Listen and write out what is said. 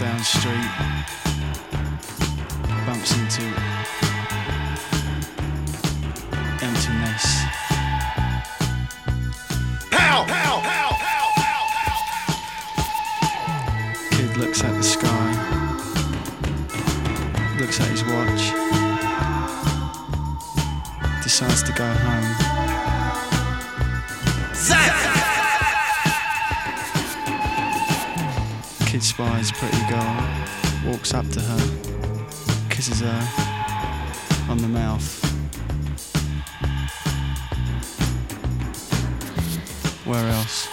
down the street, bumps into emptiness. Pow! Pow! Pow! Pow! Pow! Pow! Kid looks at the sky, looks at his watch, decides to go home. Kid spies a pretty girl, walks up to her, kisses her on the mouth. Where else?